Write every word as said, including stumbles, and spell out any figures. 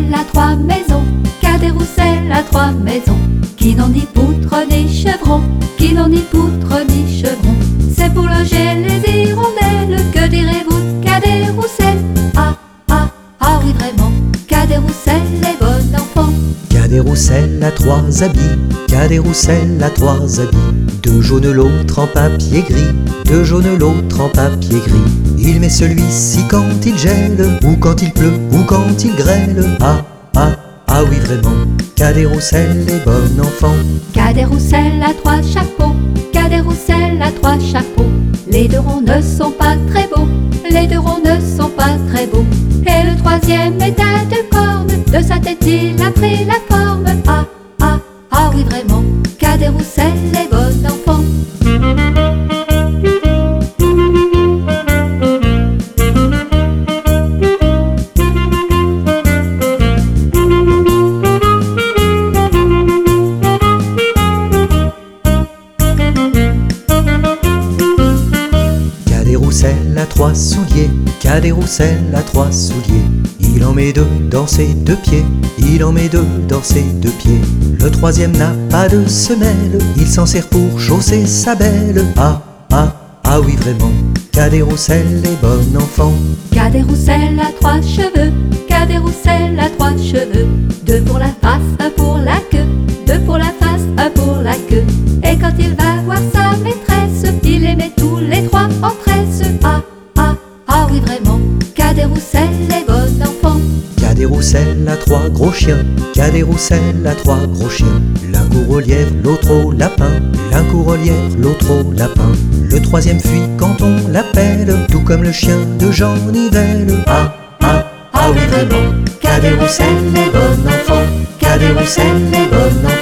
Roussel a trois maisons, Cadet Roussel a trois maisons, qui n'ont ni poutre ni chevron, qui n'ont ni poutre ni chevron. C'est pour loger les hirondelles, que direz-vous de Cadet Roussel? Ah, ah, ah oui vraiment, Cadet Roussel est bon enfant. Cadet Roussel a trois habits, Cadet Roussel a trois habits. Deux jaunes, l'autre en papier gris, deux jaunes, l'autre en papier gris. Il met celui-ci quand il gèle, ou quand il pleut, ou quand il grêle. Ah, ah, ah oui vraiment, Cadet Roussel est bon enfant. Cadet Roussel a trois chapeaux, Cadet Roussel a trois chapeaux. Les deux ronds ne sont pas très beaux, les deux ronds ne sont pas très beaux. Et le troisième est à deux cornes, de sa tête il a pris la forme. Ah, ah, ah oui vraiment, Cadet Roussel est bon enfant. Cadet Roussel a trois souliers, Cadet Roussel a trois souliers. Il en met deux dans ses deux pieds, il en met deux dans ses deux pieds. Le troisième n'a pas de semelle, il s'en sert pour chausser sa belle. Ah, ah, ah oui vraiment, Cadet Roussel est bon enfant. Cadet Roussel a trois cheveux, Cadet Roussel a trois cheveux. Deux pour la face, un pour la queue, deux pour la face, un pour la queue. Et quand il va voir sa maîtresse, il les met tous les trois en tresse. Ah, ah, ah oui vraiment, Cadet Roussel est bon enfant. Cadet Roussel a trois gros chiens, Cadet Roussel a trois gros chiens. L'un court au lièvre, l'autre au lapin, l'un court au lièvre, l'autre au lapin. Le troisième fuit quand on l'appelle, tout comme le chien de Jean Nivelle. Ah, ah, ah oui vraiment, Cadet Roussel est bon enfant, Cadet Roussel est bon enfant.